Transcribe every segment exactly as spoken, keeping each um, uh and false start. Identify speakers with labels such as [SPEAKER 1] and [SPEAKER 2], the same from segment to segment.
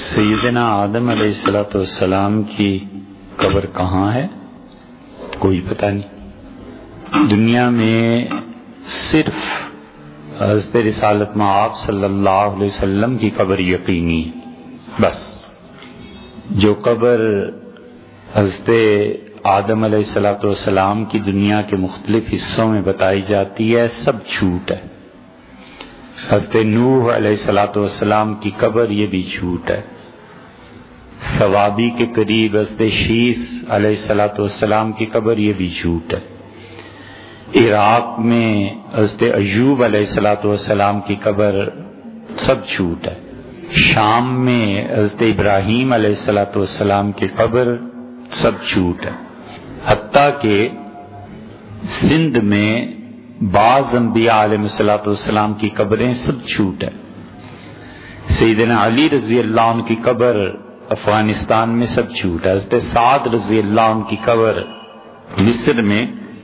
[SPEAKER 1] سیدنا آدم علیہ الصلوۃ والسلام کی قبر کہاں ہے کوئی پتہ نہیں. دنیا میں صرف حضرت رسالت مآب صلی اللہ علیہ وسلم کی قبر یقینی ہے بس. جو قبر حضرت آدم علیہ الصلوۃ والسلام کی دنیا کے مختلف حصوں میں بتائی جاتی ہے سب جھوٹ ہے. حضرت نوح علیہ الصلوۃ والسلام کی قبر یہ بھی جھوٹ ہے. ثوابی کے قریب حضرت شیث علیہ الصلوۃ والسلام کی قبر یہ بھی جھوٹ ہے. عراق میں حضرت ایوب علیہ الصلوۃ والسلام کی قبر سب جھوٹ ہے. شام میں حضرت ابراہیم علیہ الصلوۃ والسلام کی قبر سب جھوٹ ہے. حتیٰ کہ سندھ میں بعض انبیاء علیہ الصلوۃ والسلام کی قبریں سب جھوٹ ہے. سیدنا علی رضی اللہ عنہ کی قبر افغانستان میں سب جھوٹ ہے. حضرت سعد رضی اللہ عنہ کی قبر مصر میں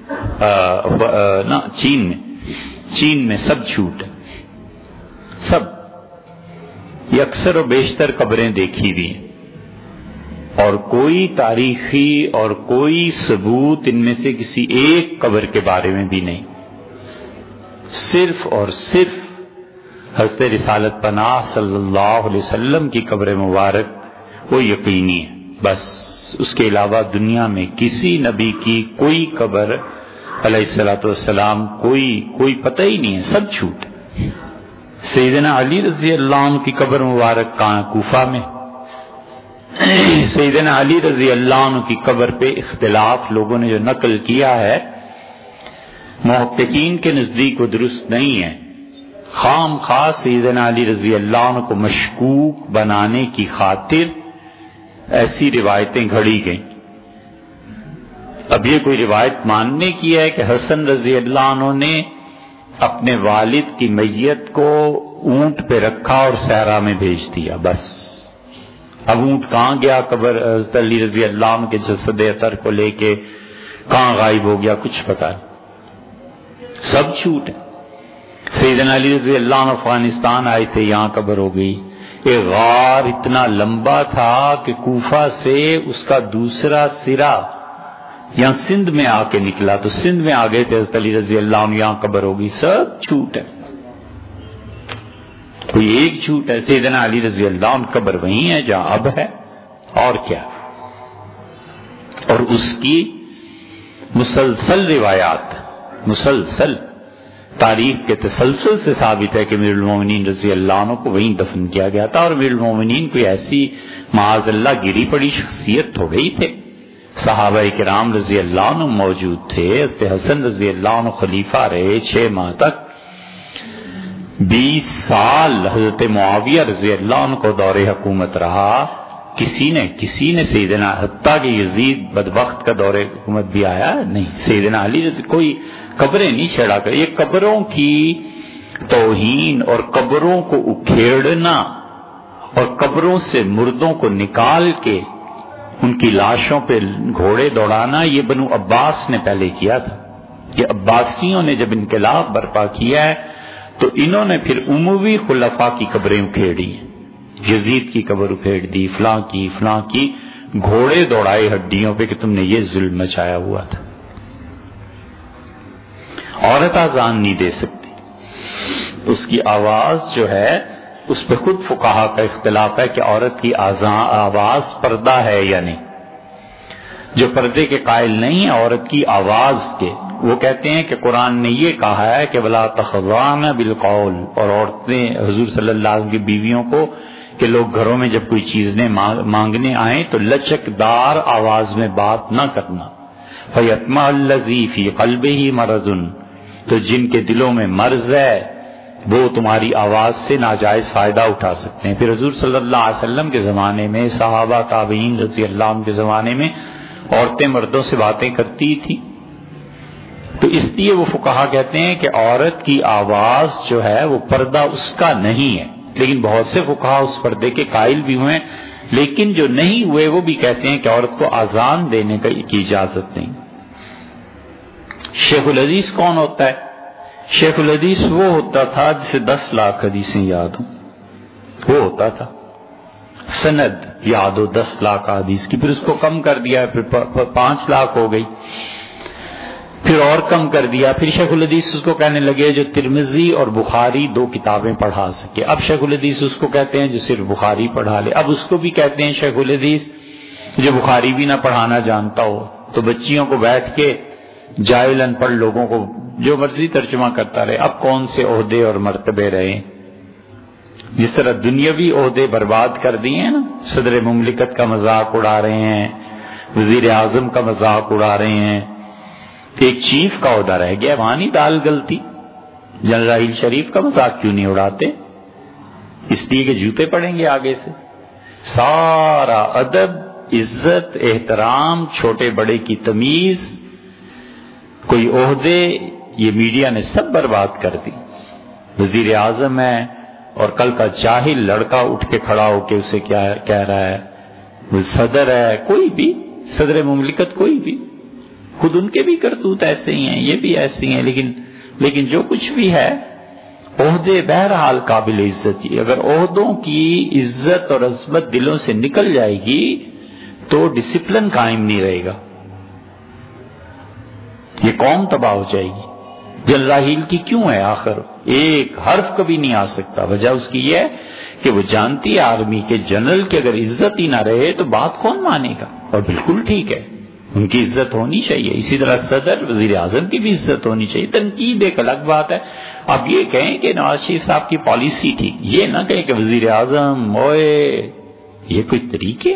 [SPEAKER 1] نہ چین میں چین میں سب جھوٹ ہے. سب یہ اکثر و بیشتر قبریں دیکھی بھی ہیں اور کوئی تاریخی اور کوئی ثبوت ان میں سے کسی ایک قبر کے بارے میں بھی نہیں. صرف اور صرف حضرت رسالت پناہ صلی اللہ علیہ وسلم کی قبر مبارک وہ یقینی ہے بس. اس کے علاوہ دنیا میں کسی نبی کی کوئی قبر علیہ الصلوۃ والسلام کوئی کوئی پتہ ہی نہیں ہے, سب جھوٹ ہے. سیدنا علی رضی اللہ عنہ کی قبر مبارک کہاں؟ کوفہ میں. سیدنا علی رضی اللہ عنہ کی قبر پہ اختلاف لوگوں نے جو نقل کیا ہے محققین کے نزدیک وہ درست نہیں ہے. خام خاص سیدنا علی رضی اللہ عنہ کو مشکوک بنانے کی خاطر ایسی روایتیں گھڑی گئیں. اب یہ کوئی روایت ماننے کی ہے کہ حسن رضی اللہ عنہ نے اپنے والد کی میت کو اونٹ پہ رکھا اور صحرا میں بھیج دیا بس. اب اونٹ کہاں گیا؟ قبر حضرت علی رضی اللہ عنہ کے جسد اطہر کو لے کے کہاں غائب ہو گیا کچھ پتہ نہیں. سب جھوٹ ہے. سیدنا علی رضی اللہ عنہ افغانستان آئے تھے, یہاں قبر ہو گئی. ایک غار اتنا لمبا تھا کہ کوفہ سے اس کا دوسرا سرا یہاں سندھ میں آ کے نکلا تو سندھ میں آ گئے تھے حضرت علی رضی اللہ عنہ, یہاں قبر ہو گئی. سب جھوٹ ہے, کوئی ایک جھوٹ ہے. سیدنا علی رضی اللہ عنہ قبر وہیں ہے جہاں اب ہے اور کیا. اور اس کی مسلسل روایات مسلسل تاریخ کے تسلسل سے ثابت ہے کہ امیر المومنین رضی اللہ عنہ کو وہیں دفن کیا گیا تھا. اور امیر المومنین کوئی ایسی معاذ اللہ گری پڑی شخصیت تھوڑے ہی تھے. صحابہ کرام رضی اللہ عنہ موجود تھے. حضرت حسن رضی اللہ عنہ خلیفہ رہے چھ ماہ تک. بیس سال حضرت معاویہ رضی اللہ عنہ کو دور حکومت رہا. کسی نے کسی نے سیدنا حتیٰ کہ یزید بدبخت کا دور حکومت بھی آیا نہیں. سیدنا علی رضی کوئی قبریں نہیں چھیڑا کر. یہ قبروں کی توہین اور قبروں کو اکھیڑنا اور قبروں سے مردوں کو نکال کے ان کی لاشوں پہ گھوڑے دوڑانا یہ بنو عباس نے پہلے کیا تھا. یہ عباسیوں نے جب انقلاب برپا کیا ہے تو انہوں نے پھر اموی خلفاء کی قبریں اکھیڑی ہیں. یزید کی قبر اکھیڑ دی, فلاں کی فلاں کی, گھوڑے دوڑائے ہڈیوں پہ کہ تم نے یہ ظلم مچایا ہوا تھا. عورت اذان نہیں دے سکتی. اس کی آواز جو ہے اس پہ خود فقہا کا اختلاف ہے کہ عورت کی آواز پردہ ہے یا نہیں. جو پردے کے قائل نہیں ہیں عورت کی آواز کے, وہ کہتے ہیں کہ قرآن نے یہ کہا ہے کہ وَلَا تَخْضَعْنَ بِالْقَوْلِ, اور عورتیں حضور صلی اللہ علیہ وسلم کی بیویوں کو کہ لوگ گھروں میں جب کوئی چیزیں مانگنے آئیں تو لچکدار آواز میں بات نہ کرنا. فَيَطْمَعَ الَّذِي فِي قَلْبِهِ مَرَضٌ, تو جن کے دلوں میں مرض ہے وہ تمہاری آواز سے ناجائز فائدہ اٹھا سکتے ہیں. پھر حضور صلی اللہ علیہ وسلم کے زمانے میں, صحابہ تابعین رضی اللہ عنہ کے زمانے میں عورتیں مردوں سے باتیں کرتی تھی. تو اس لیے وہ فقہا کہتے ہیں کہ عورت کی آواز جو ہے وہ پردہ اس کا نہیں ہے. لیکن بہت سے فقہا اس پردے کے قائل بھی ہوئے, لیکن جو نہیں ہوئے وہ بھی کہتے ہیں کہ عورت کو اذان دینے کی اجازت نہیں. شیخ الحدیث کون ہوتا ہے؟ شیخ الحدیث وہ ہوتا تھا جسے دس لاکھ حدیثیں یاد ہوں. وہ ہوتا تھا. سند یاد ہو دس لاکھ حدیث کی، پھر اس کو کم کر دیا، پھر پانچ لاکھ ہو گئی، پھر اور کم کر دیا، پھر شیخ الحدیث اس کو کہنے لگے جو ترمذی اور بخاری دو کتابیں پڑھا سکے، اب شیخ الحدیث اس کو کہتے ہیں جو صرف بخاری پڑھا لے، اب اس کو بھی کہتے ہیں شیخ الحدیث جو بخاری بھی نہ پڑھانا جانتا ہو، تو بچیوں کو بیٹھ کے جاہل ان پڑھ لوگوں کو جو مرضی ترجمہ کرتا رہے، اب کون سے عہدے اور مرتبے رہے؟ جس طرح دنیاوی عہدے برباد کر دیے ہیں نا، صدر مملکت کا مذاق اڑا رہے ہیں، وزیر اعظم کا مذاق اڑا رہے ہیں، ایک چیف کا عہدہ رہ گیا، وہاں نہیں دال گلتی، جنرل شریف کا مذاق کیوں نہیں اڑاتے؟ اس لیے کہ جوتے پڑیں گے آگے سے۔ سارا ادب، عزت، احترام، چھوٹے بڑے کی تمیز، کوئی عہدے، یہ میڈیا نے سب برباد کر دی۔ وزیر اعظم ہے اور کل کا جاہل لڑکا اٹھ کے کھڑا ہو کے اسے کیا کہہ رہا ہے، وہ صدر ہے، کوئی بھی صدر مملکت، کوئی بھی، خود ان کے بھی کرتوت ایسے ہی ہیں، یہ بھی ایسے ہی ہیں، لیکن لیکن جو کچھ بھی ہے عہدے بہرحال قابل عزت ہی۔ اگر عہدوں کی عزت اور عظمت دلوں سے نکل جائے گی تو ڈسپلن قائم نہیں رہے گا، یہ قوم تباہ ہو جائے گی۔ جنرل کی کیوں ہے آخر؟ ایک حرف کبھی نہیں آ سکتا، وجہ اس کی یہ ہے کہ وہ جانتی ہے آرمی کے جنرل کی اگر عزت ہی نہ رہے تو بات کون مانے گا، اور بالکل ٹھیک ہے، ان کی عزت ہونی چاہیے، اسی طرح صدر وزیر اعظم کی بھی عزت ہونی چاہیے۔ تنقید ایک الگ بات ہے، اب یہ کہیں کہ نواز شریف صاحب کی پالیسی ٹھیک، یہ نہ کہیں کہ وزیر اعظم اوئے، یہ کوئی طریقے؟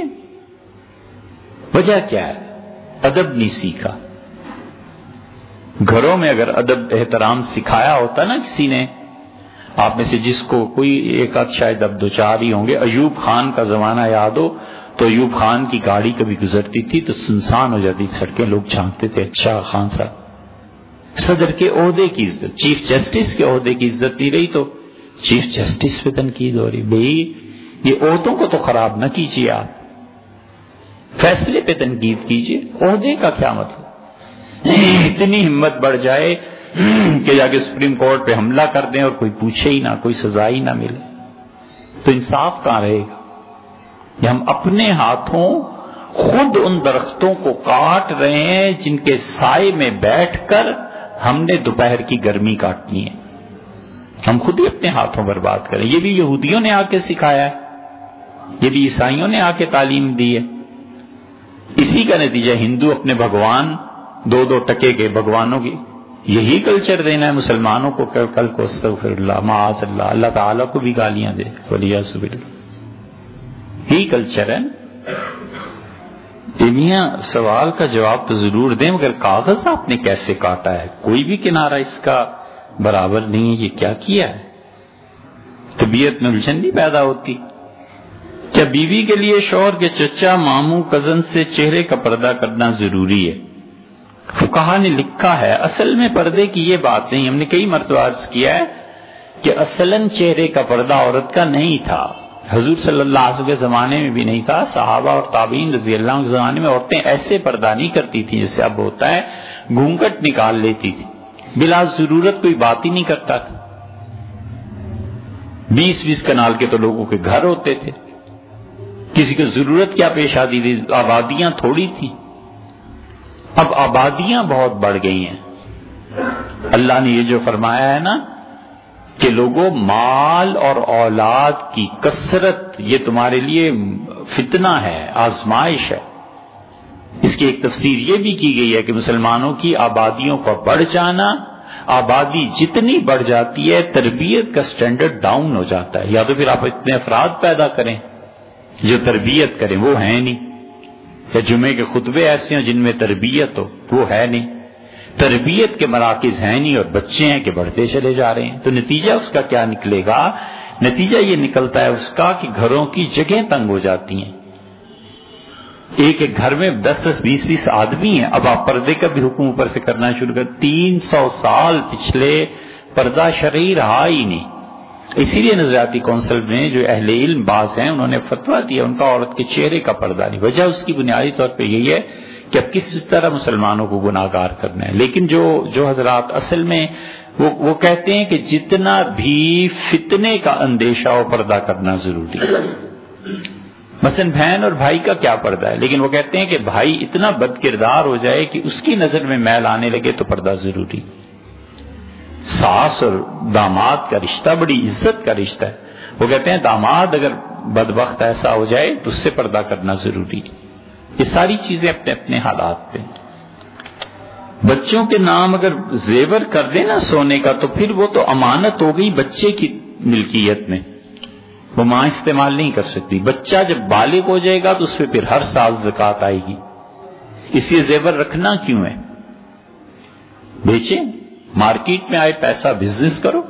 [SPEAKER 1] وجہ کیا ہے؟ ادب نہیں سیکھا۔ گھروں میں اگر ادب احترام سکھایا ہوتا نا کسی نے، آپ میں سے جس کو کوئی ایک آدھ شاید اب دو چار ہی ہوں گے، ایوب خان کا زمانہ یاد ہو تو ایوب خان کی گاڑی کبھی گزرتی تھی تو سنسان ہو جاتی سڑکیں، لوگ جھانکتے تھے اچھا خان صاحب۔ صدر کے عہدے کی عزت، چیف جسٹس کے عہدے کی عزت نہیں رہی تو چیف جسٹس پہ تنقید ہو رہی۔ بھئی یہ عہدوں کو تو خراب نہ کیجیے، آپ فیصلے پہ تنقید کیجیے، عہدے کا کیا مطلب؟ اتنی ہمت بڑھ جائے کہ جا کے سپریم کورٹ پہ حملہ کر دیں اور کوئی پوچھے ہی نہ، کوئی سزا ہی نہ ملے، تو انصاف کہاں رہے گا؟ ہم اپنے ہاتھوں خود ان درختوں کو کاٹ رہے ہیں جن کے سائے میں بیٹھ کر ہم نے دوپہر کی گرمی کاٹنی ہے، ہم خود ہی اپنے ہاتھوں برباد کریں۔ یہ بھی یہودیوں نے آ کے سکھایا ہے، یہ بھی عیسائیوں نے آ کے تعلیم دی ہے، اسی کا نتیجہ ہندو اپنے بھگوان دو دو ٹکے کے بھگوانوں کی یہی کلچر دینا ہے مسلمانوں کو، کل کو استغفر اللہ معاذ اللہ، اللہ تعالیٰ کو بھی گالیاں دے، ولیعذ باللہ، یہی کلچر ہے۔ میاں سوال کا جواب تو ضرور دیں، مگر کاغذ آپ نے کیسے کاٹا ہے؟ کوئی بھی کنارہ اس کا برابر نہیں ہے، یہ کیا کیا ہے؟ طبیعت میں الجھن نہیں پیدا ہوتی؟ کیا بیوی کے لیے شوہر کے چچا، ماموں، کزن سے چہرے کا پردہ کرنا ضروری ہے؟ فقہا نے لکھا ہے اصل میں پردے کی یہ بات نہیں، ہم نے کئی مرتبہ عرض کیا ہے کہ اصلاً چہرے کا پردہ عورت کا نہیں تھا، حضور صلی اللہ علیہ وسلم کے زمانے میں بھی نہیں تھا، صحابہ اور تابعین رضی اللہ عنہ کے زمانے میں عورتیں ایسے پردہ نہیں کرتی تھیں جیسے اب ہوتا ہے، گھونگھٹ نکال لیتی تھی، بلا ضرورت کوئی بات ہی نہیں کرتا تھا۔ بیس بیس کنال کے تو لوگوں کے گھر ہوتے تھے، کسی کو ضرورت کیا پیش آتی تھی؟ آبادیاں تھوڑی تھی، اب آبادیاں بہت بڑھ گئی ہیں۔ اللہ نے یہ جو فرمایا ہے نا کہ لوگوں مال اور اولاد کی کثرت یہ تمہارے لیے فتنہ ہے، آزمائش ہے، اس کی ایک تفسیر یہ بھی کی گئی ہے کہ مسلمانوں کی آبادیوں کا بڑھ جانا، آبادی جتنی بڑھ جاتی ہے تربیت کا سٹینڈرڈ ڈاؤن ہو جاتا ہے، یا تو پھر آپ اتنے افراد پیدا کریں جو تربیت کریں، وہ ہے نہیں، یا جمعے کے خطبے ایسے ہیں جن میں تربیت ہو، وہ ہے نہیں، تربیت کے مراکز ہیں نہیں اور بچے ہیں کہ بڑھتے چلے جا رہے ہیں، تو نتیجہ اس کا کیا نکلے گا؟ نتیجہ یہ نکلتا ہے اس کا کہ گھروں کی جگہیں تنگ ہو جاتی ہیں، ایک ایک گھر میں دس دس بیس بیس آدمی ہیں، اب آپ پردے کا بھی حکم اوپر سے کرنا شروع کر، تین سو سال پچھلے پردہ شرعی رہا ہی نہیں، اسی لیے نظریاتی کونسل میں جو اہل علم بعض ہیں انہوں نے فتویٰ دیا ان کا عورت کے چہرے کا پردہ نہیں، وجہ اس کی بنیادی طور پہ یہی ہے کہ اب کس طرح مسلمانوں کو گناہگار کرنا ہے، لیکن جو جو حضرات اصل میں وہ, وہ کہتے ہیں کہ جتنا بھی فتنے کا اندیشہ ہو پردہ کرنا ضروری ہے، مثلا بہن اور بھائی کا کیا پردہ ہے، لیکن وہ کہتے ہیں کہ بھائی اتنا بد کردار ہو جائے کہ اس کی نظر میں میل آنے لگے تو پردہ ضروری. ساس اور داماد کا رشتہ بڑی عزت کا رشتہ ہے. وہ کہتے ہیں داماد اگر بدبخت ایسا ہو جائے تو اس سے پردہ کرنا ضروری. یہ ساری چیزیں اپنے اپنے حالات پہ. بچوں کے نام اگر زیور کر دے نا سونے کا تو پھر وہ تو امانت ہو گئی بچے کی ملکیت میں، وہ ماں استعمال نہیں کر سکتی. بچہ جب بالغ ہو جائے گا تو اس پہ پھر ہر سال زکوٰۃ آئے گی. اس لیے زیور رکھنا کیوں ہے؟ بیچیں، مارکیٹ میں آئے پیسہ بزنس کرو.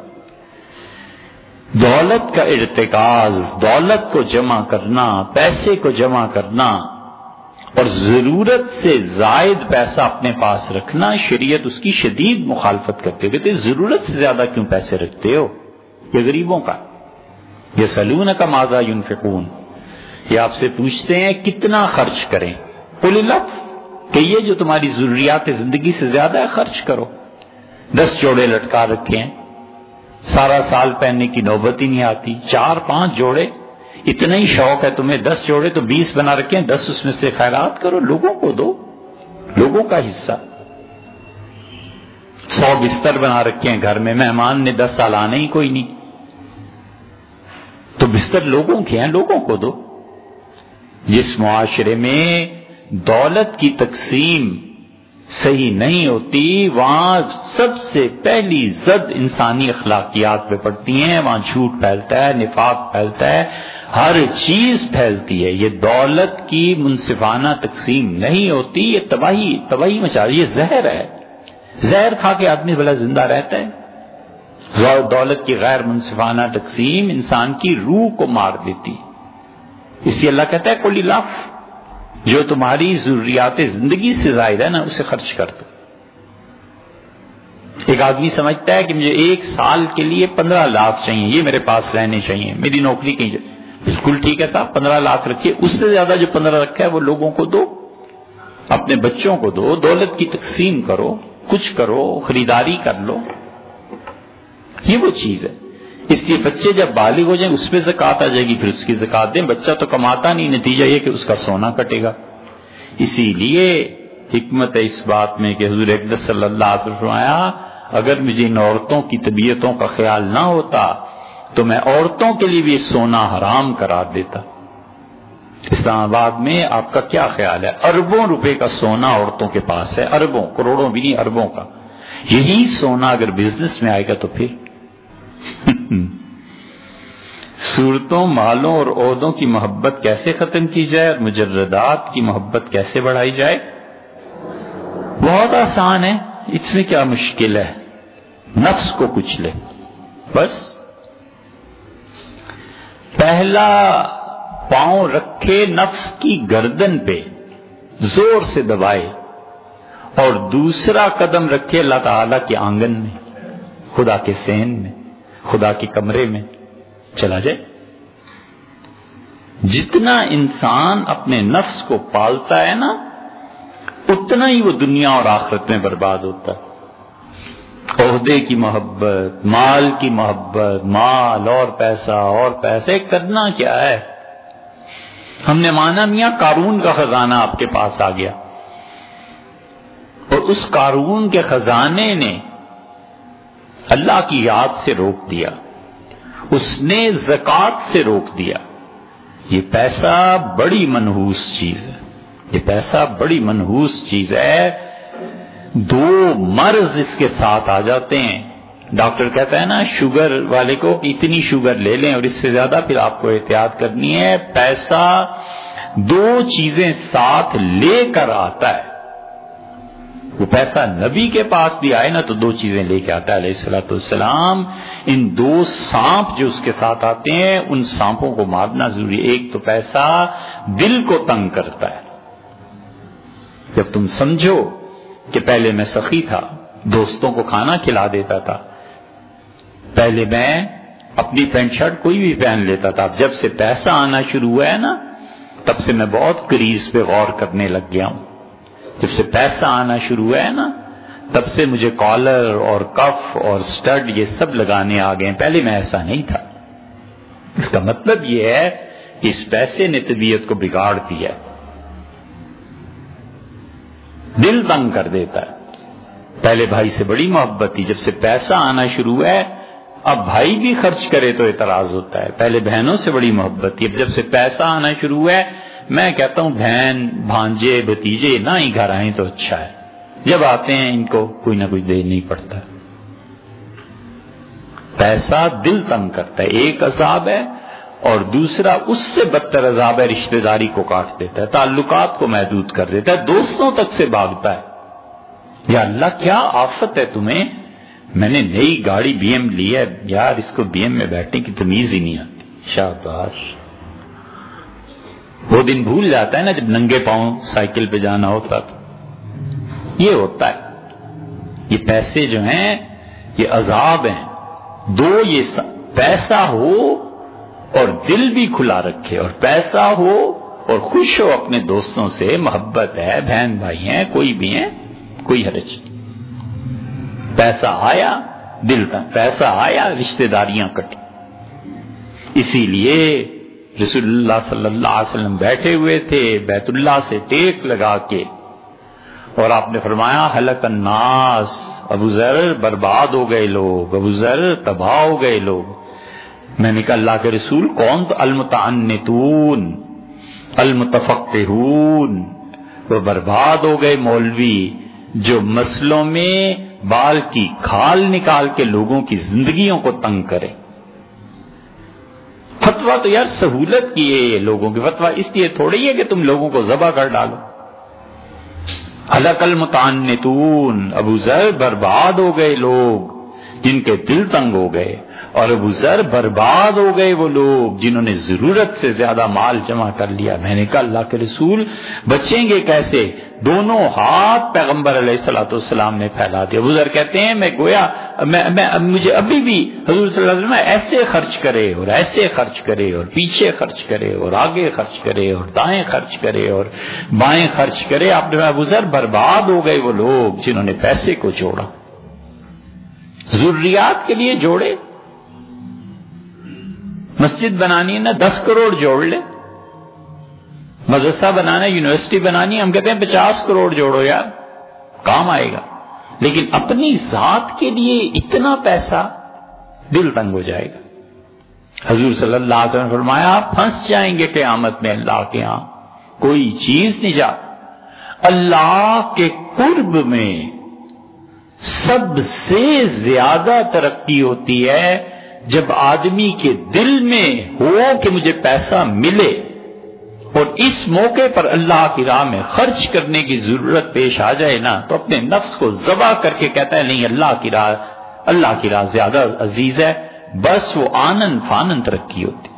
[SPEAKER 1] دولت کا ارتکاز، دولت کو جمع کرنا، پیسے کو جمع کرنا اور ضرورت سے زائد پیسہ اپنے پاس رکھنا، شریعت اس کی شدید مخالفت کرتے ہوئے کہتے ضرورت سے زیادہ کیوں پیسے رکھتے ہو؟ یہ غریبوں کا. یسألونک ماذا ينفقون، یہ آپ سے پوچھتے ہیں کتنا خرچ کریں. قل اللہ، کہیے جو تمہاری ضروریات زندگی سے زیادہ ہے خرچ کرو. دس جوڑے لٹکا رکھے ہیں، سارا سال پہننے کی نوبت ہی نہیں آتی. چار پانچ جوڑے، اتنا ہی شوق ہے تمہیں. دس جوڑے تو بیس بنا رکھے ہیں، دس اس میں سے خیرات کرو، لوگوں کو دو، لوگوں کا حصہ. سو بستر بنا رکھے ہیں گھر میں، مہمان نے دس سال آنا ہی کوئی نہیں، تو بستر لوگوں کے ہیں، لوگوں کو دو. جس معاشرے میں دولت کی تقسیم صحیح نہیں ہوتی وہاں سب سے پہلی زد انسانی اخلاقیات پہ پڑتی ہیں. وہاں جھوٹ پھیلتا ہے، نفاق پھیلتا ہے، ہر چیز پھیلتی ہے. یہ دولت کی منصفانہ تقسیم نہیں ہوتی، یہ تباہی تباہی مچا رہی ہے. یہ زہر ہے، زہر کھا کے آدمی بھلا زندہ رہتا ہے. دولت کی غیر منصفانہ تقسیم انسان کی روح کو مار دیتی. اس لیے اللہ کہتا ہے قل اللہ، جو تمہاری ضروریات زندگی سے زائد ہے نا اسے خرچ کر دو. ایک آدمی سمجھتا ہے کہ مجھے ایک سال کے لیے پندرہ لاکھ چاہیے، یہ میرے پاس رہنے چاہیے، میری نوکری کہیں جائے. بالکل ٹھیک ہے صاحب، پندرہ لاکھ رکھیے، اس سے زیادہ جو پندرہ رکھا ہے وہ لوگوں کو دو، اپنے بچوں کو دو، دولت کی تقسیم کرو، کچھ کرو، خریداری کر لو. یہ وہ چیز ہے. اس لیے بچے جب بالغ ہو جائیں اس پہ زکوٰۃ آ جائے گی، پھر اس کی زکوٰۃ دیں. بچہ تو کماتا نہیں، نتیجہ یہ کہ اس کا سونا کٹے گا. اسی لیے حکمت ہے اس بات میں کہ حضور اقدس صلی اللہ علیہ وسلم فرمایا اگر مجھے ان عورتوں کی طبیعتوں کا خیال نہ ہوتا تو میں عورتوں کے لیے بھی سونا حرام قرار دیتا. اسلام آباد میں آپ کا کیا خیال ہے؟ اربوں روپے کا سونا عورتوں کے پاس ہے، اربوں، کروڑوں بھی نہیں، اربوں کا. یہی سونا اگر بزنس میں آئے گا تو پھر صورتوں، مالوں اور عہدوں کی محبت کیسے ختم کی جائے اور مجردات کی محبت کیسے بڑھائی جائے؟ بہت آسان ہے، اس میں کیا مشکل ہے؟ نفس کو کچھ لے بس. پہلا پاؤں رکھے نفس کی گردن پہ، زور سے دبائے، اور دوسرا قدم رکھے اللہ تعالی کے آنگن میں، خدا کے صحن میں، خدا کے کمرے میں چلا جائے. جتنا انسان اپنے نفس کو پالتا ہے نا اتنا ہی وہ دنیا اور آخرت میں برباد ہوتا ہے. عہدے کی محبت، مال کی محبت، مال اور پیسہ اور پیسے کرنا کیا ہے؟ ہم نے مانا میاں قارون کا خزانہ آپ کے پاس آ گیا اور اس قارون کے خزانے نے اللہ کی یاد سے روک دیا، اس نے زکوٰۃ سے روک دیا. یہ پیسہ بڑی منحوس چیز ہے، یہ پیسہ بڑی منحوس چیز ہے. دو مرض اس کے ساتھ آ جاتے ہیں. ڈاکٹر کہتا ہے نا شوگر والے کو کہ اتنی شوگر لے لیں اور اس سے زیادہ پھر آپ کو احتیاط کرنی ہے. پیسہ دو چیزیں ساتھ لے کر آتا ہے. وہ پیسہ نبی کے پاس بھی آئے نا تو دو چیزیں لے کے آتا ہے علیہ الصلوۃ والسلام. ان دو سانپ جو اس کے ساتھ آتے ہیں ان سانپوں کو مارنا ضروری. ایک تو پیسہ دل کو تنگ کرتا ہے. جب تم سمجھو کہ پہلے میں سخی تھا، دوستوں کو کھانا کھلا دیتا تھا، پہلے میں اپنی پینٹ شرٹ کوئی بھی پہن لیتا تھا، جب سے پیسہ آنا شروع ہوا ہے نا تب سے میں بہت کریز پہ غور کرنے لگ گیا ہوں. جب سے پیسہ آنا شروع ہوا ہے نا تب سے مجھے کالر اور کف اور سٹڈ یہ سب لگانے آ گئے ہیں. پہلے میں ایسا نہیں تھا. اس کا مطلب یہ ہے کہ اس پیسے نے طبیعت کو بگاڑ دیا، دل تنگ کر دیتا ہے۔ پہلے بھائی سے بڑی محبت تھی، جب سے پیسہ آنا شروع ہے اب بھائی بھی خرچ کرے تو اعتراض ہوتا ہے۔ پہلے بہنوں سے بڑی محبت تھی، اب جب سے پیسہ آنا شروع ہے میں کہتا ہوں بہن بھانجے بھتیجے نہ ہی گھر آئیں تو اچھا ہے، جب آتے ہیں ان کو کوئی نہ کوئی دے نہیں پڑتا۔ پیسہ دل تنگ کرتا ہے، ایک عذاب ہے، اور دوسرا اس سے بدتر عذاب ہے، رشتہ داری کو کاٹ دیتا ہے، تعلقات کو محدود کر دیتا ہے، دوستوں تک سے بھاگتا ہے۔ یا اللہ کیا آفت ہے تمہیں، میں نے نئی گاڑی بی ایم لی ہے، یار اس کو بی ایم میں بیٹھنے کی تمیز ہی نہیں آتی، شاباش۔ وہ دن بھول جاتا ہے نا جب ننگے پاؤں سائیکل پہ جانا ہوتا تھا۔ یہ ہوتا ہے، یہ پیسے جو ہیں یہ عذاب ہیں۔ دو یہ پیسہ ہو اور دل بھی کھلا رکھے، اور پیسہ ہو اور خوش ہو اپنے دوستوں سے، محبت ہے، بہن بھائی ہیں، کوئی بھی ہیں، کوئی حرج نہیں۔ پیسہ آیا دل تک، پیسہ آیا رشتہ داریاں کٹی۔ اسی لیے رسول اللہ صلی اللہ علیہ وسلم بیٹھے ہوئے تھے بیت اللہ سے ٹیک لگا کے، اور آپ نے فرمایا ہلک الناس، ابو ذر برباد ہو گئے لوگ، ابو ذر تباہ ہو گئے لوگ۔ میں نے کہا اللہ کے رسول کون؟ تو المتعنتون المتفقہون، وہ برباد ہو گئے مولوی جو مسلوں میں بال کی کھال نکال کے لوگوں کی زندگیوں کو تنگ کرے۔ فتویٰ تو یار سہولت کی ہے، یہ لوگوں کی فتویٰ اس لیے تھوڑی ہے کہ تم لوگوں کو ذبح کر ڈالو۔ ہلاک المتعنتون، ابو ذر برباد ہو گئے لوگ جن کے دل تنگ ہو گئے، اور ابو ذر برباد ہو گئے وہ لوگ جنہوں نے ضرورت سے زیادہ مال جمع کر لیا۔ میں نے کہا اللہ کے رسول بچیں گے کیسے؟ دونوں ہاتھ پیغمبر علیہ الصلوۃ والسلام نے پھیلا دیا۔ ابو ذر کہتے ہیں میں گویا میں, میں مجھے ابھی بھی حضور صلی اللہ علیہ وسلم ایسے خرچ کرے اور ایسے خرچ کرے اور پیچھے خرچ کرے اور آگے خرچ کرے اور دائیں خرچ کرے اور بائیں خرچ کرے۔ آپ نے ابو ذر برباد ہو گئے وہ لوگ جنہوں نے پیسے کو جوڑا، ضروریات کے لیے جوڑے۔ مسجد بنانی ہے نا دس کروڑ جوڑ لے، مدرسہ بنانا ہے، یونیورسٹی بنانی ہے، ہم کہتے ہیں پچاس کروڑ جوڑو یار کام آئے گا، لیکن اپنی ذات کے لیے اتنا پیسہ دل تنگ ہو جائے گا۔ حضور صلی اللہ علیہ وسلم نے فرمایا پھنس جائیں گے قیامت میں اللہ کے ہاں، کوئی چیز نہیں جا۔ اللہ کے قرب میں سب سے زیادہ ترقی ہوتی ہے جب آدمی کے دل میں ہو کہ مجھے پیسہ ملے، اور اس موقع پر اللہ کی راہ میں خرچ کرنے کی ضرورت پیش آ جائے نا تو اپنے نفس کو ذبح کر کے کہتا ہے نہیں اللہ کی راہ اللہ کی راہ زیادہ عزیز ہے، بس وہ آنن فانن ترقی ہوتی۔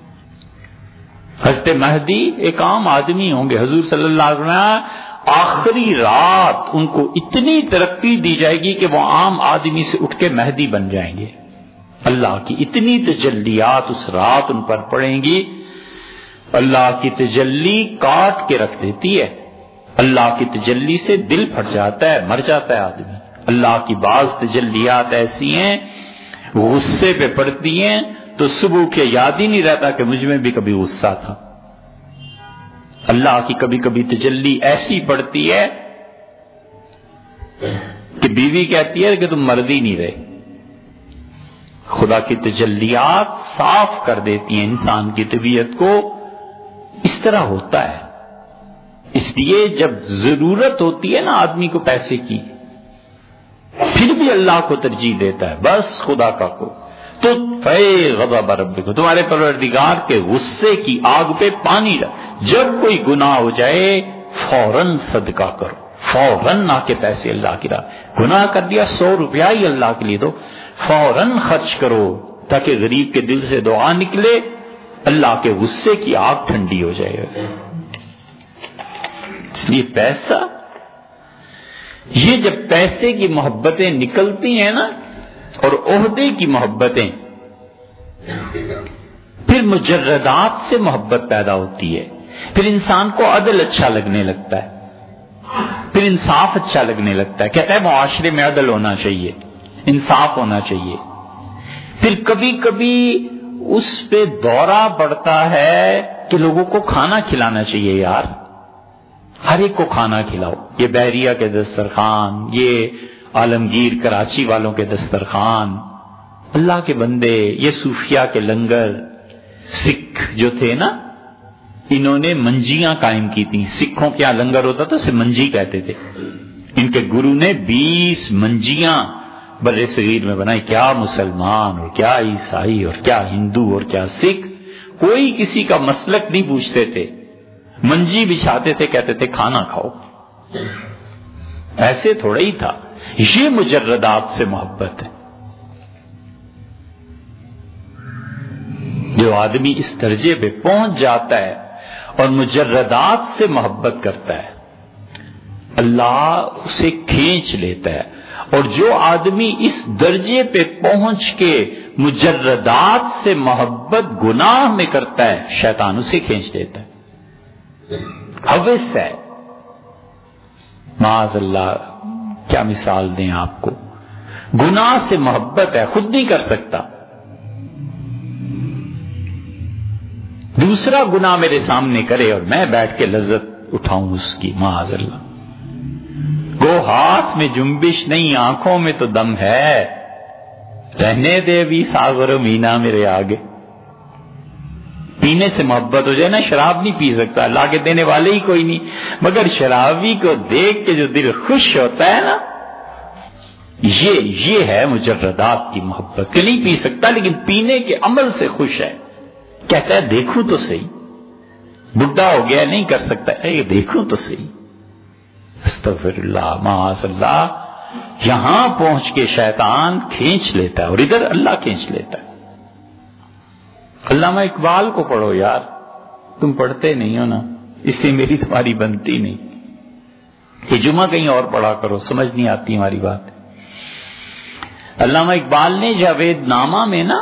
[SPEAKER 1] حضرت مہدی ایک عام آدمی ہوں گے، حضور صلی اللہ علیہ وسلم آخری رات ان کو اتنی ترقی دی جائے گی کہ وہ عام آدمی سے اٹھ کے مہدی بن جائیں گے۔ اللہ کی اتنی تجلیات اس رات ان پر پڑیں گی، اللہ کی تجلی کاٹ کے رکھ دیتی ہے، اللہ کی تجلی سے دل پھٹ جاتا ہے، مر جاتا ہے آدمی۔ اللہ کی بعض تجلیات ایسی ہیں غصے پہ پڑتی ہیں تو صبح کے یاد ہی نہیں رہتا کہ مجھ میں بھی کبھی غصہ تھا۔ اللہ کی کبھی کبھی تجلی ایسی پڑتی ہے کہ بیوی کہتی ہے کہ تم مرد ہی نہیں رہے۔ خدا کی تجلیات صاف کر دیتی ہیں انسان کی طبیعت کو، اس طرح ہوتا ہے۔ اس لیے جب ضرورت ہوتی ہے نا آدمی کو پیسے کی، پھر بھی اللہ کو ترجیح دیتا ہے، بس خدا کا کو تو فے غضب ربک، تمہارے پروردگار کے غصے کی آگ پہ پانی رکھ۔ جب کوئی گناہ ہو جائے فوراً صدقہ کرو، فوراً آ کے پیسے اللہ کی راہ، گناہ کر دیا سو روپیہ ہی اللہ کے لیے دو، فوراً خرچ کرو تاکہ غریب کے دل سے دعا نکلے، اللہ کے غصے کی آگ ٹھنڈی ہو جائے۔ اس لیے پیسہ، یہ جب پیسے کی محبتیں نکلتی ہیں نا اور عہدے کی محبتیں، پھر مجردات سے محبت پیدا ہوتی ہے، پھر انسان کو عدل اچھا لگنے لگتا ہے، پھر انصاف اچھا لگنے لگتا ہے، کہتا ہے معاشرے میں عدل ہونا چاہیے، انصاف ہونا چاہیے۔ پھر کبھی کبھی اس پہ دورہ پڑتا ہے کہ لوگوں کو کھانا کھلانا چاہیے یار، ہر ایک کو کھانا کھلاؤ. یہ بحریہ کے دسترخوان، یہ عالمگیر کراچی والوں کے دسترخوان، اللہ کے بندے، یہ صوفیہ کے لنگر. سکھ جو تھے نا، انہوں نے منجیاں قائم کی تھیں. سکھوں کیا لنگر ہوتا تھا، اسے منجی کہتے تھے. ان کے گرو نے بیس منجیاں بر صغیر میں بنائی. کیا مسلمان اور کیا عیسائی اور کیا ہندو اور کیا سکھ، کوئی کسی کا مسلک نہیں پوچھتے تھے. منجی بچھاتے تھے، کہتے تھے کھانا کھاؤ. ایسے تھوڑا ہی تھا. یہ مجردات سے محبت ہے. جو آدمی اس درجے پہ پہنچ جاتا ہے اور مجردات سے محبت کرتا ہے، اللہ اسے کھینچ لیتا ہے. اور جو آدمی اس درجے پہ پہنچ کے مجردات سے محبت گناہ میں کرتا ہے، شیطان اسے کھینچ لیتا ہے. حوث ہے. معاذ اللہ، کیا مثال دیں آپ کو. گناہ سے محبت ہے، خود نہیں کر سکتا. دوسرا گناہ میرے سامنے کرے اور میں بیٹھ کے لذت اٹھاؤں اس کی، معاذ اللہ. گو ہاتھ میں جنبش نہیں، آنکھوں میں تو دم ہے. رہنے دے بھی ساغر و مینا میرے آگے. پینے سے محبت ہو جائے نا، شراب نہیں پی سکتا، لا کے دینے والے ہی کوئی نہیں، مگر شرابی کو دیکھ کے جو دل خوش ہوتا ہے نا، یہ یہ ہے مجردات کی محبت. کہ نہیں پی سکتا لیکن پینے کے عمل سے خوش ہے. کہتا ہے دیکھوں تو صحیح، بڈھا ہو گیا نہیں کر سکتا، اے دیکھوں تو صحیح. استغفر اللہ، معاذ اللہ. یہاں پہنچ کے شیطان کھینچ لیتا ہے اور ادھر اللہ کھینچ لیتا ہے. علامہ اقبال کو پڑھو یار، تم پڑھتے نہیں ہو نا، اس سے میری تمہاری بنتی نہیں. یہ جمعہ کہیں اور پڑھا کرو، سمجھ نہیں آتی ہماری بات. علامہ اقبال نے جاوید نامہ میں نا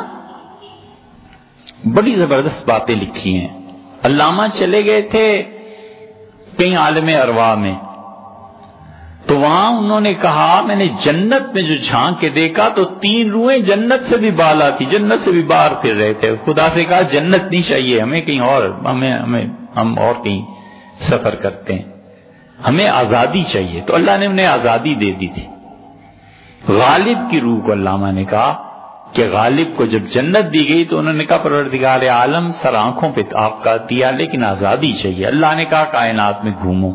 [SPEAKER 1] بڑی زبردست باتیں لکھی ہیں. علامہ چلے گئے تھے کہیں عالم ارواح میں، تو وہاں انہوں نے کہا میں نے جنت میں جو جھانک کے دیکھا تو تین روحیں جنت سے بھی بالا تھی، جنت سے بھی باہر پھر رہے تھے. خدا سے کہا جنت نہیں چاہیے ہمیں، کہیں اور ہمیں ہمیں ہم اور کہیں سفر کرتے ہیں، ہمیں آزادی چاہیے. تو اللہ نے انہیں آزادی دے دی تھی. غالب کی روح کو علامہ نے کہا کہ غالب کو جب جنت دی گئی تو انہوں نے کہا پروردگار عالم سر آنکھوں پہ آپ کا دیا لیکن آزادی چاہیے. اللہ نے کہا کائنات میں گھومو.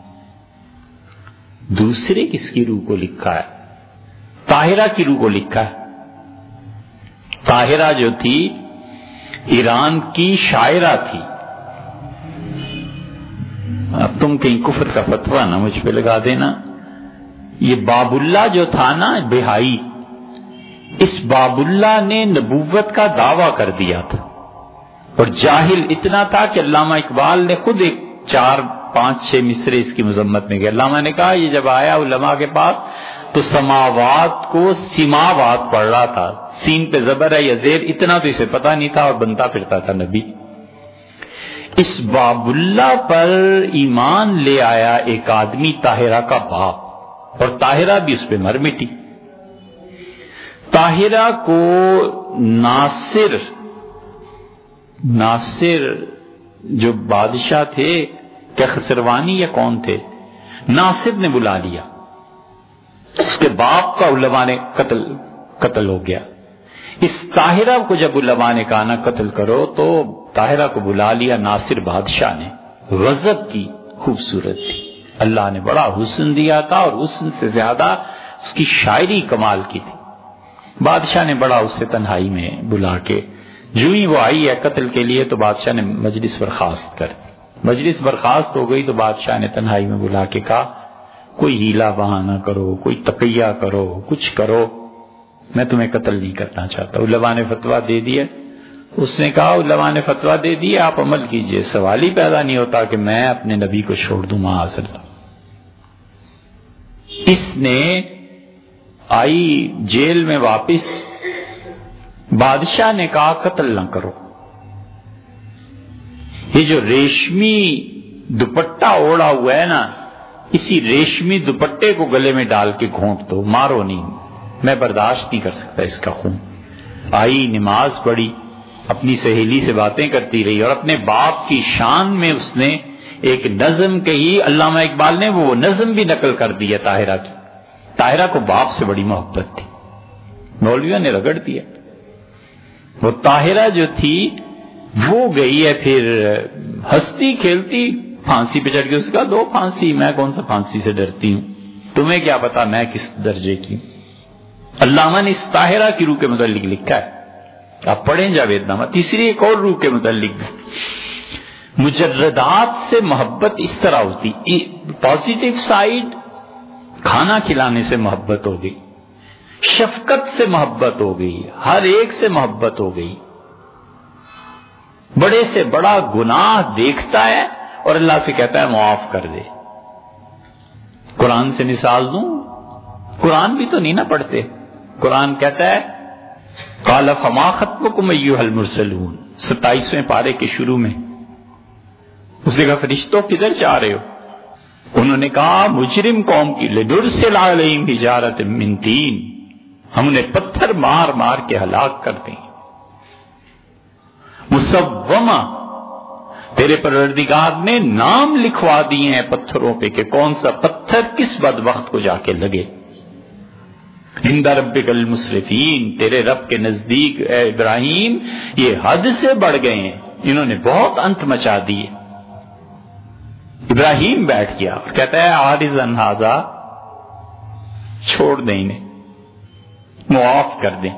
[SPEAKER 1] دوسرے کس کی روح کو لکھا ہے؟ طاہرہ کی روح کو لکھا ہے. طاہرہ جو تھی ایران کی شاعرہ تھی. اب تم کہیں کفر کا فتویٰ نہ مجھ پہ لگا دینا. یہ باب اللہ جو تھا نا بہائی، اس باب اللہ نے نبوت کا دعویٰ کر دیا تھا اور جاہل اتنا تھا کہ علامہ اقبال نے خود ایک چار پانچ چھ مصرے اس کی مذمت میں گئے. علامہ نے کہا یہ جب آیا علماء کے پاس تو سماوات کو سماوات پڑھ رہا تھا. سین پہ زبر ہے یا زیر، اتنا تو اسے پتا نہیں تھا اور بنتا پھرتا تھا نبی. اس باب اللہ پر ایمان لے آیا ایک آدمی طاہرہ کا باپ، اور طاہرہ بھی اس پہ مر مٹی. طاہرہ کو ناصر ناصر جو بادشاہ تھے، کیا خسروانی یا کون تھے، ناصر نے بلا لیا. اس کے باپ کا علماء نے قتل قتل ہو گیا. اس طاہرہ کو جب علماء نے کہا نہ قتل کرو تو طاہرہ کو بلا لیا ناصر بادشاہ نے. غضب کی خوبصورت تھی، اللہ نے بڑا حسن دیا تھا اور حسن سے زیادہ اس کی شاعری کمال کی تھی. بادشاہ نے بڑا اسے تنہائی میں بلا کے، جو ہی وہ آئی ہے قتل کے لیے تو بادشاہ نے مجلس برخاست کر دی. مجلس برخاست ہو گئی تو بادشاہ نے تنہائی میں بلا کے کہا کوئی ہیلا بہانہ کرو، کوئی تقیہ کرو، کچھ کرو، میں تمہیں قتل نہیں کرنا چاہتا. علماء نے فتویٰ دے دیا. اس نے کہا علماء نے فتویٰ دے دیا، آپ عمل کیجئے. سوال ہی پیدا نہیں ہوتا کہ میں اپنے نبی کو چھوڑ دوں معاذ اللہ. اس نے آئی جیل میں واپس، بادشاہ نے کہا قتل نہ کرو. یہ جو ریشمی دوپٹہ اوڑا ہوا ہے نا، اسی ریشمی دوپٹے کو گلے میں ڈال کے گھونٹ دو، مارو نہیں، میں برداشت نہیں کر سکتا اس کا خون. آئی نماز پڑھی، اپنی سہیلی سے باتیں کرتی رہی اور اپنے باپ کی شان میں اس نے ایک نظم کہی. علامہ اقبال نے وہ نظم بھی نقل کر دی ہے طاہرہ کی. طاہرہ کو باپ سے بڑی محبت تھی, مولویوں نے رگڑ دیا. وہ طاہرہ جو تھی وہ گئی ہے پھر ہنستی کھیلتی پھانسی پہ چڑھ کے اس کا دو پھانسی, میں کون سا پھانسی سے ڈرتی ہوں, تمہیں کیا پتا میں کس درجے کی. علامہ نے اس طاہرہ کی روح کے متعلق لکھا ہے, آپ پڑھیں جاوید نامہ. تیسری ایک اور روح کے متعلق بھی, مجردات سے محبت اس طرح ہوتی. پازیٹیو سائیڈ, کھانا کھلانے سے محبت ہو گئی, شفقت سے محبت ہو گئی, ہر ایک سے محبت ہو گئی. بڑے سے بڑا گناہ دیکھتا ہے اور اللہ سے کہتا ہے معاف کر دے. قرآن سے مثال دوں, قرآن بھی تو نہیں نہ پڑھتے. قرآن کہتا ہے قال فما خطبکم ایھا المرسلون, ستائیسویں پارے کے شروع میں. اس نے کہا فرشتوں کدھر جا رہے ہو؟ انہوں نے کہا مجرم قوم کی لنرسل علیہم حجارۃ من طین, ہم انہیں پتھر مار مار کے ہلاک کر دیں. مسومہ, تیرے پروردگار نے نام لکھوا دیے ہیں پتھروں پہ کہ کون سا پتھر کس بدبخت کو جا کے لگے. عند ربک المسرفین, تیرے رب کے نزدیک اے ابراہیم یہ حد سے بڑھ گئے ہیں, انہوں نے بہت انت مچا دیے. ابراہیم بیٹھ گیا اور کہتا ہے عارضا ھذا, چھوڑ دیں انہیں, معاف کر دیں.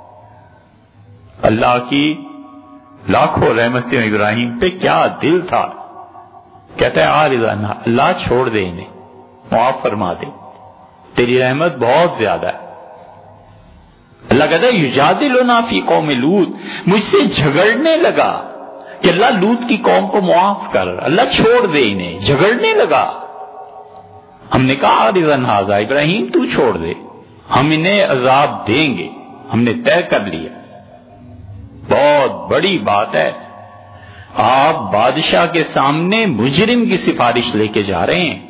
[SPEAKER 1] اللہ کی لاکھوں رحمتیں ابراہیم پہ, کیا دل تھا. کہتا ہے عارضا, اللہ چھوڑ دے انہیں, معاف فرما دے, تیری رحمت بہت زیادہ ہے. اللہ کہتا ہے یجادلنا فی قوم لوط, مجھ سے جھگڑنے لگا کہ اللہ لوط کی قوم کو معاف کر, اللہ چھوڑ دے انہیں, جھگڑنے لگا. ہم نے کہا عارضا ھذا, ابراہیم تو چھوڑ دے, ہم انہیں عذاب دیں گے, ہم نے طے کر لیا. بہت بڑی بات ہے, آپ بادشاہ کے سامنے مجرم کی سفارش لے کے جا رہے ہیں.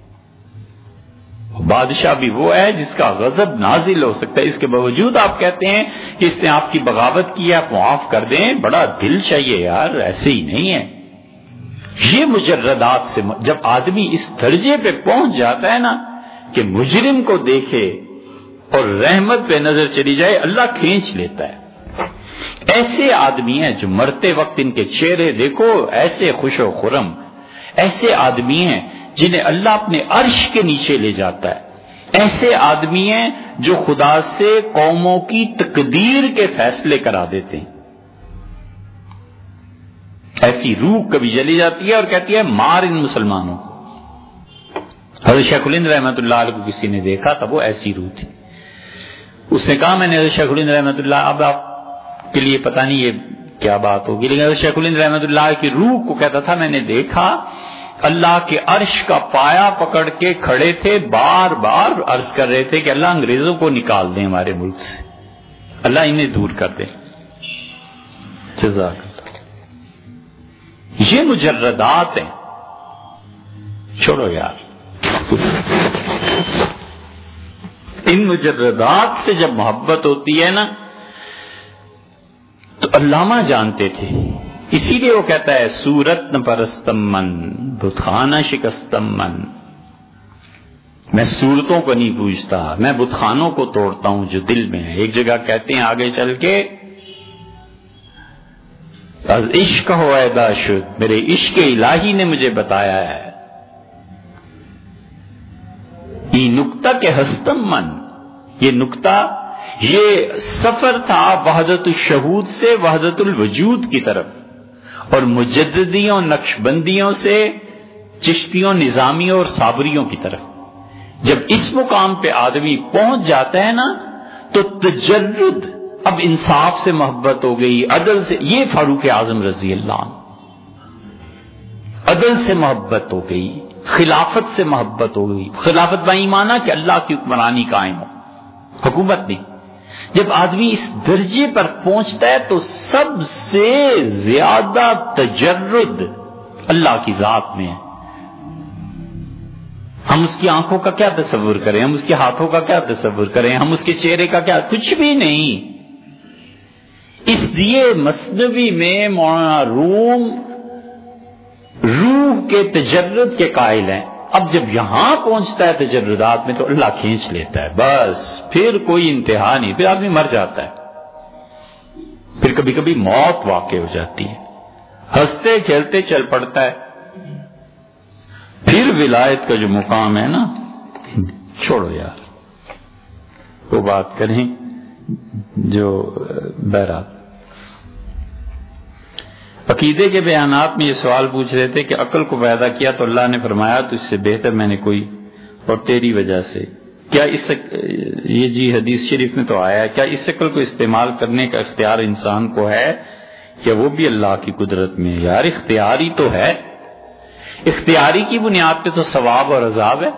[SPEAKER 1] بادشاہ بھی وہ ہے جس کا غضب نازل ہو سکتا ہے, اس کے باوجود آپ کہتے ہیں کہ اس نے آپ کی بغاوت کی ہے, آپ معاف کر دیں. بڑا دل چاہیے یار, ایسے ہی نہیں ہے. یہ مجردات سے جب آدمی اس درجے پہ پہنچ جاتا ہے نا کہ مجرم کو دیکھے اور رحمت پہ نظر چلی جائے, اللہ کھینچ لیتا ہے. ایسے آدمی ہیں جو مرتے وقت ان کے چہرے دیکھو ایسے خوش و خرم. ایسے آدمی ہیں جنہیں اللہ اپنے عرش کے نیچے لے جاتا ہے. ایسے آدمی ہیں جو خدا سے قوموں کی تقدیر کے فیصلے کرا دیتے ہیں. ایسی روح کبھی چلی جاتی ہے اور کہتی ہے مار ان مسلمانوں. حضرت شیخ الہند رحمۃ اللہ علیہ کو کسی نے دیکھا تھا, وہ ایسی روح تھی. اس نے کہا میں نے حضرت شیخ الہند رحمۃ اللہ, اب آپ کے لیے پتہ نہیں یہ کیا بات ہوگی, لیکن حضرت شیخ الہند رحمۃ اللہ کی روح کو کہتا تھا میں نے دیکھا اللہ کے عرش کا پایا پکڑ کے کھڑے تھے, بار بار عرض کر رہے تھے کہ اللہ انگریزوں کو نکال دیں ہمارے ملک سے, اللہ انہیں دور کر دیں. جزاک اللہ. یہ مجردات ہیں, چھوڑو یار. ان مجردات سے جب محبت ہوتی ہے نا تو علامہ جانتے تھے, اسی لیے وہ کہتا ہے صورت نہ پرستم من بتخانہ شکستم من, میں صورتوں کو نہیں پوچھتا, میں بتخانوں کو توڑتا ہوں جو دل میں ہے. ایک جگہ کہتے ہیں آگے چل کے از عشق ہو ایدا شد, میرے عشق الہی نے مجھے بتایا ہے. یہ نکتہ کے ہستم من, یہ نکتہ یہ سفر تھا وحدت الشہود سے وحدت الوجود کی طرف, اور مجددیوں نقش بندیوں سے چشتیوں نظامیوں اور صابریوں کی طرف. جب اس مقام پہ آدمی پہنچ جاتا ہے نا تو تجرد, اب انصاف سے محبت ہو گئی, عدل سے. یہ فاروق اعظم رضی اللہ عنہ, عدل سے محبت ہو گئی, خلافت سے محبت ہو گئی. خلافت بھائی مانا کہ اللہ کی حکمرانی قائم ہو, حکومت نہیں. جب آدمی اس درجے پر پہنچتا ہے تو سب سے زیادہ تجرد اللہ کی ذات میں ہے. ہم اس کی آنکھوں کا کیا تصور کریں, ہم اس کے ہاتھوں کا کیا تصور کریں, ہم اس کے چہرے کا کیا, کچھ بھی نہیں. اس لیے مثنوی میں مولانا روم روح کے تجرد کے قائل ہیں. اب جب یہاں پہنچتا ہے تجردات میں تو اللہ کھینچ لیتا ہے، بس پھر کوئی انتہا نہیں، پھر آدمی مر جاتا ہے، پھر کبھی کبھی موت واقع ہو جاتی ہے، ہنستے کھیلتے چل پڑتا ہے. پھر ولایت کا جو مقام ہے نا، چھوڑو یار وہ بات کریں جو بہرحال. عقیدے کے بیانات میں یہ سوال پوچھ رہے تھے کہ عقل کو پیدا کیا تو اللہ نے فرمایا تو اس سے بہتر میں نے کوئی اور تیری وجہ سے، کیا اس یہ جی حدیث شریف میں تو آیا ہے، کیا اس عقل کو استعمال کرنے کا اختیار انسان کو ہے؟ کیا وہ بھی اللہ کی قدرت میں؟ یار اختیاری تو ہے، اختیاری کی بنیاد پہ تو ثواب اور عذاب ہے.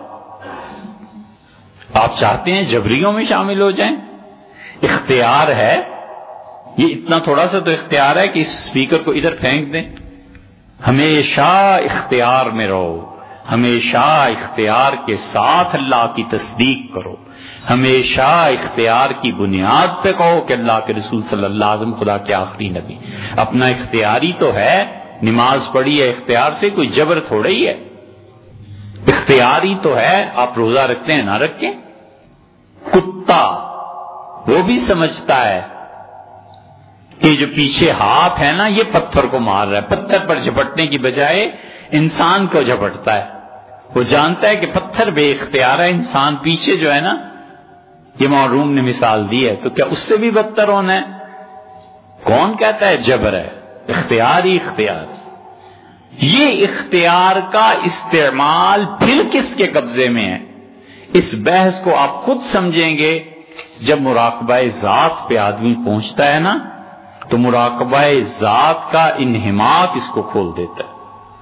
[SPEAKER 1] آپ چاہتے ہیں جبریوں میں شامل ہو جائیں؟ اختیار ہے، یہ اتنا تھوڑا سا تو اختیار ہے کہ اس اسپیکر کو ادھر پھینک دیں. ہمیشہ اختیار میں رہو، ہمیشہ اختیار کے ساتھ اللہ کی تصدیق کرو، ہمیشہ اختیار کی بنیاد پہ کہو کہ اللہ کے رسول صلی اللہ علیہ وسلم خدا کے آخری نبی. اپنا اختیاری تو ہے، نماز پڑھی ہے اختیار سے، کوئی جبر تھوڑا ہی ہے، اختیاری تو ہے. آپ روزہ رکھتے ہیں نہ رکھیں، کتا وہ بھی سمجھتا ہے کہ جو پیچھے ہاتھ ہے نا یہ پتھر کو مار رہا ہے، پتھر پر جھپٹنے کی بجائے انسان کو جھپٹتا ہے. وہ جانتا ہے کہ پتھر بے اختیار ہے، انسان پیچھے جو ہے نا، یہ معروم نے مثال دی ہے، تو کیا اس سے بھی بدتر ہونا ہے؟ کون کہتا ہے جبر ہے؟ اختیار ہی اختیار. یہ اختیار کا استعمال پھر کس کے قبضے میں ہے؟ اس بحث کو آپ خود سمجھیں گے جب مراقبہ ذات پہ آدمی پہنچتا ہے نا، تو مراقبہ ذات کا انہماک اس کو کھول دیتا ہے.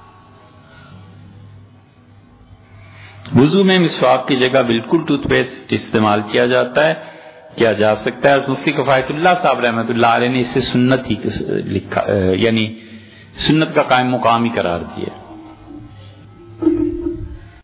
[SPEAKER 1] وضو میں مسواک کی جگہ بالکل ٹوتھ پیسٹ استعمال کیا جاتا ہے، کیا جا سکتا ہے؟ مفتی کفایت اللہ صاحب رحمۃ اللہ علیہ نے اسے سنت ہی لکھا، یعنی سنت کا قائم مقام ہی قرار دیا.